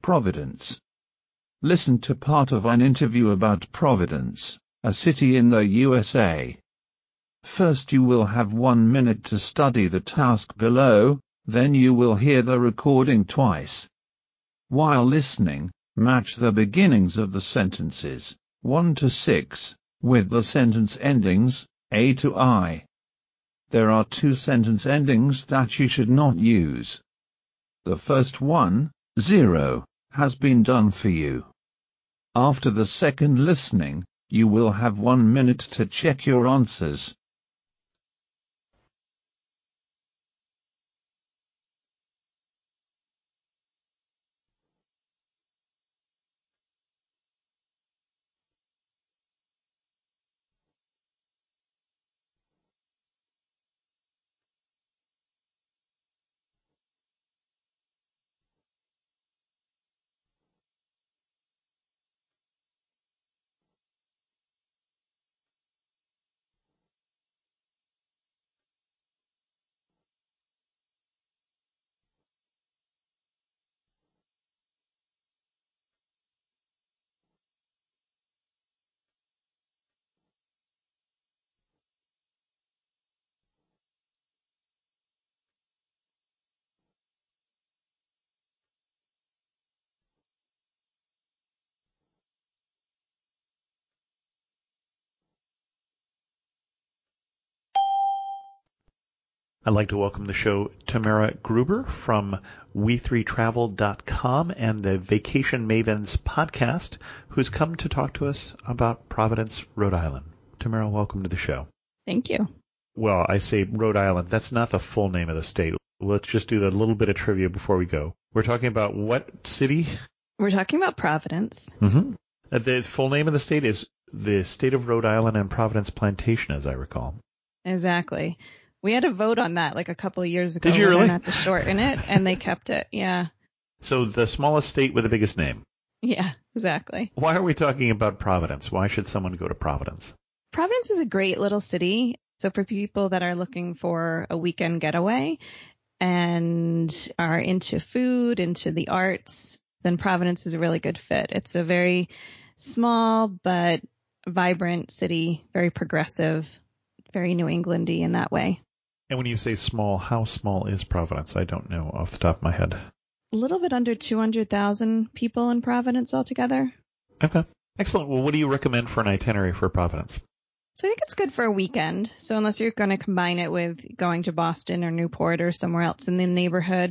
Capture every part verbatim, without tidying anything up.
Providence. Listen to part of an interview about Providence, a city in the U S A. First you will have one minute to study the task below, then you will hear the recording twice. While listening, match the beginnings of the sentences, one to six, with the sentence endings, A to I. There are two sentence endings that you should not use. The first one, zero, has been done for you. After the second listening, you will have one minute to check your answers. I'd like to welcome to the show Tamara Gruber from we three travel dot com and the Vacation Mavens podcast, who's come to talk to us about Providence, Rhode Island. Tamara, welcome to the show. Thank you. Well, I say Rhode Island. That's not the full name of the state. Let's just do a little bit of trivia before we go. We're talking about what city? We're talking about Providence. Mm-hmm. The full name of the state is the State of Rhode Island and Providence Plantation, as I recall. Exactly. We had a vote on that like a couple of years ago. Did you really? Not to shorten it, and they kept it. Yeah. So the smallest state with the biggest name. Yeah, exactly. Why are we talking about Providence? Why should someone go to Providence? Providence is a great little city. So for people that are looking for a weekend getaway and are into food, into the arts, then Providence is a really good fit. It's a very small but vibrant city, very progressive, very New England-y in that way. And when you say small, how small is Providence? I don't know off the top of my head. A little bit under two hundred thousand people in Providence altogether. Okay. Excellent. Well, what do you recommend for an itinerary for Providence? So I think it's good for a weekend. So unless you're going to combine it with going to Boston or Newport or somewhere else in the neighborhood.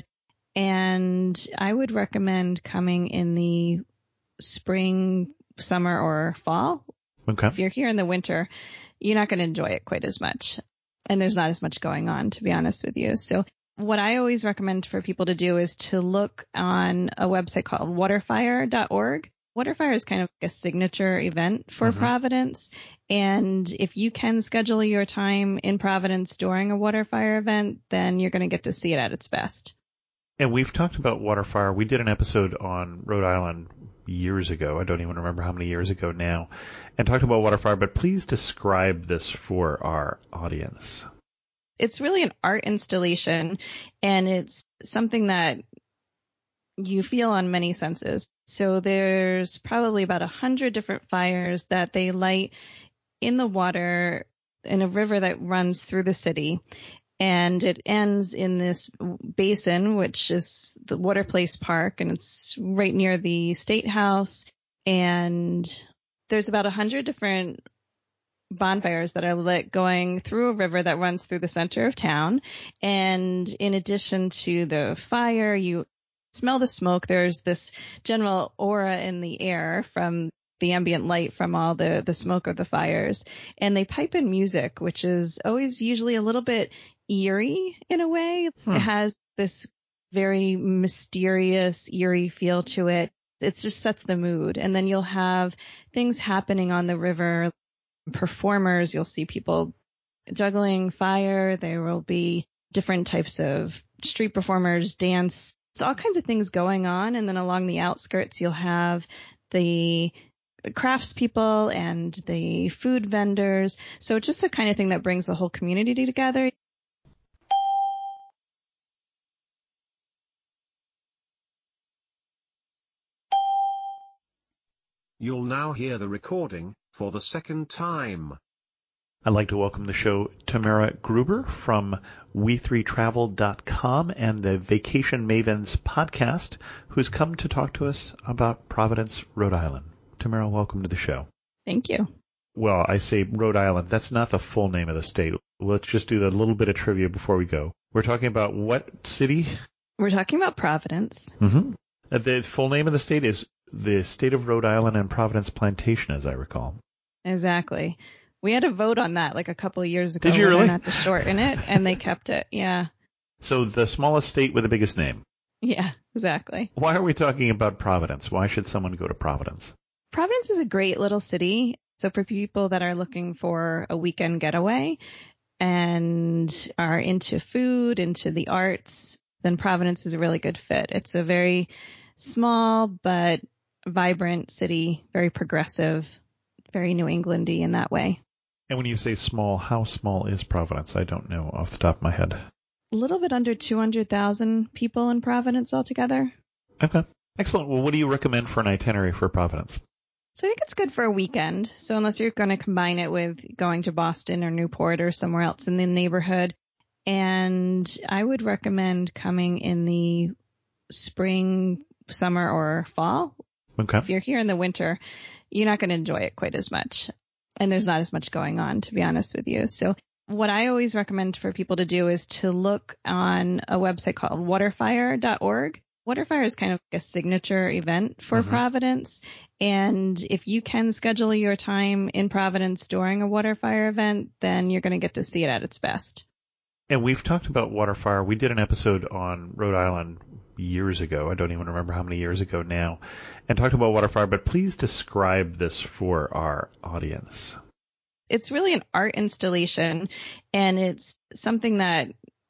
And I would recommend coming in the spring, summer, or fall. Okay. If you're here in the winter, you're not going to enjoy it quite as much. And there's not as much going on, to be honest with you. So what I always recommend for people to do is to look on a website called waterfire dot org. Waterfire is kind of like a signature event for mm-hmm. Providence. And if you can schedule your time in Providence during a Waterfire event, then you're going to get to see it at its best. And we've talked about Waterfire. We did an episode on Rhode Island years ago. I don't even remember how many years ago now, and talked about Waterfire, but please describe this for our audience. It's really an art installation, and it's something that you feel on many senses. So there's probably about a hundred different fires that they light in the water in a river that runs through the city. And it ends in this basin, which is the Water Place Park, and it's right near the State House. And there's about a hundred different bonfires that are lit going through a river that runs through the center of town. And in addition to the fire, you smell the smoke. There's this general aura in the air from the ambient light from all the, the smoke of the fires. And they pipe in music, which is always usually a little bit eerie in a way. Hmm. It has this very mysterious, eerie feel to it. It just sets the mood. And then you'll have things happening on the river, performers. You'll see people juggling fire. There will be different types of street performers, dance. So all kinds of things going on. And then along the outskirts, you'll have the craftspeople and the food vendors. So just the kind of thing that brings the whole community together. You'll now hear the recording for the second time. I'd like to welcome to the show Tamara Gruber from we three travel dot com and the Vacation Mavens podcast, who's come to talk to us about Providence, Rhode Island. Tamara, welcome to the show. Thank you. Well, I say Rhode Island. That's not the full name of the state. Let's just do a little bit of trivia before we go. We're talking about what city? We're talking about Providence. Mm-hmm. The full name of the state is the State of Rhode Island and Providence Plantation, as I recall. Exactly. We had a vote on that like a couple of years ago. Did you really? Whether or not to shorten it, and they kept it. Yeah. So the smallest state with the biggest name. Yeah, exactly. Why are we talking about Providence? Why should someone go to Providence? Providence is a great little city. So for people that are looking for a weekend getaway and are into food, into the arts, then Providence is a really good fit. It's a very small but vibrant city, very progressive, very New Englandy in that way. And when you say small, how small is Providence? I don't know off the top of my head. A little bit under two hundred thousand people in Providence altogether. Okay. Excellent. Well, what do you recommend for an itinerary for Providence? So I think it's good for a weekend. So unless you're going to combine it with going to Boston or Newport or somewhere else in the neighborhood. And I would recommend coming in the spring, summer, or fall. Okay. If you're here in the winter, you're not going to enjoy it quite as much. And there's not as much going on, to be honest with you. So what I always recommend for people to do is to look on a website called waterfire dot org. Waterfire is kind of like a signature event for mm-hmm. Providence. And if you can schedule your time in Providence during a Waterfire event, then you're going to get to see it at its best. And we've talked about Waterfire. We did an episode on Rhode Island years ago. I don't even remember how many years ago now, and talked about Waterfire, but please describe this for our audience. It's really an art installation, and it's something that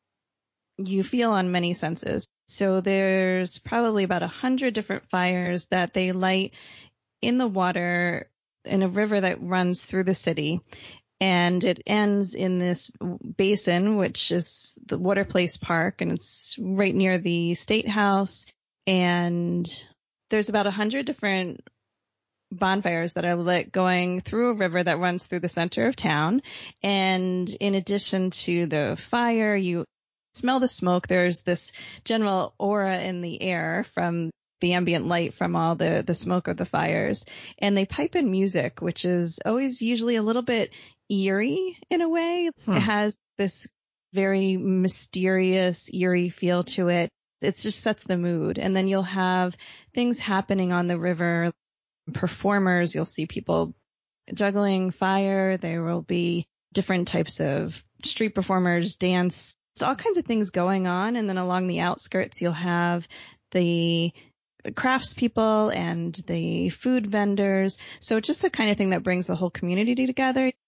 you feel on many senses. So there's probably about a hundred different fires that they light in the water in a river that runs through the city. And it ends in this basin, which is the Water Place Park, and it's right near the State House. And there's about a hundred different bonfires that are lit going through a river that runs through the center of town. And in addition to the fire, you smell the smoke. There's this general aura in the air from the ambient light from all the, the smoke of the fires. And they pipe in music, which is always usually a little bit eerie in a way. Hmm. It has this very mysterious, eerie feel to it. It just sets the mood. And then you'll have things happening on the river, performers. You'll see people juggling fire. There will be different types of street performers, dance. So all kinds of things going on. And then along the outskirts, you'll have the craftspeople and the food vendors. So it's just the kind of thing that brings the whole community together.